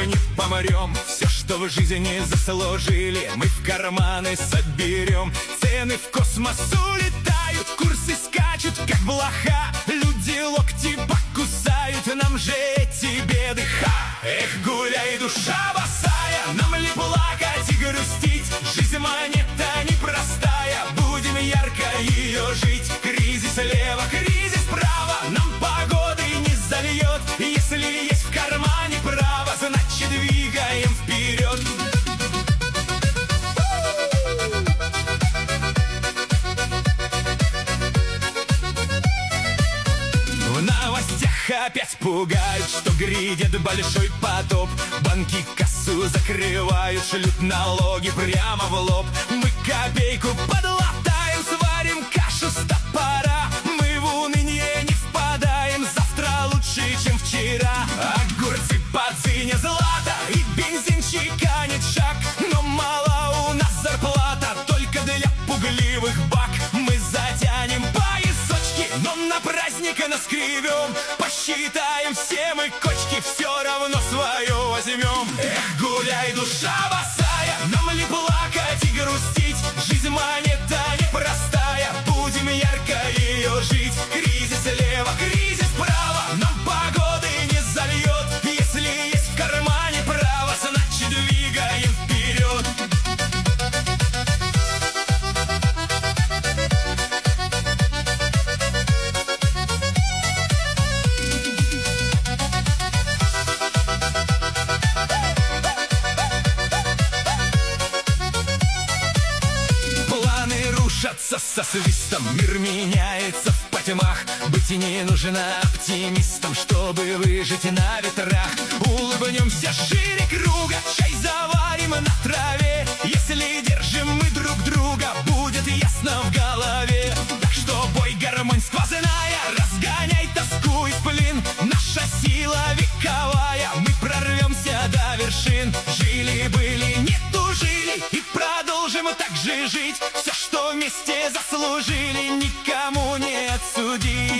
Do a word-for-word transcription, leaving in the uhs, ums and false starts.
мы не помрем. Все, что в жизни заслужили, мы в карманы соберем. Цены в космос улетают, курсы скачут, как блоха. Люди локти покусают, нам же эти беды ха. Эх, гуляй, душа босая, нам ли плакать и грустить? Жизнь монета непростая, будем ярко ее жить. Кризис слева, кризис справа, нам погоды не зальет. Если есть в кармане право, значит двигаем вперед. В новостях опять пугают, что грядет большой потоп. Банки кассу закрывают, шлют налоги прямо в лоб. Мы копейку подлатаем, сварим кашу с топора. Мы в уныние не впадаем, завтра лучше, чем вчера. Огурцы по цене злата и бензин чеканит шаг. Но мало у нас зарплата, только для пугливых бак. Мы затянем поясочки, но на праздник наскривем. Посчитаем все мы кочки, все равно свое возьмем. Эх, гуляй, душа босая, нам ли плакать и грустить? Жизнь монета непростая, будем ярко ее жить. Кризис слева, кризис справа, нам погоды не зальет. Если есть в кармане право, значит двигаем вперед. Со свистом мир меняется в потьмах. Быть не нужно оптимистом, чтобы выжить на ветрах. Улыбнемся шире круга, чай заварим на траве. Если держим мы друг друга, будет ясно в голове. Так что бой, гармонь сквозная, разгоняй тоску и сплин. Наша сила вековая, мы прорвемся до вершин. Жили-были, не тужили и продолжим так же жить. Все, что вместе заслужили, никому не отсудить.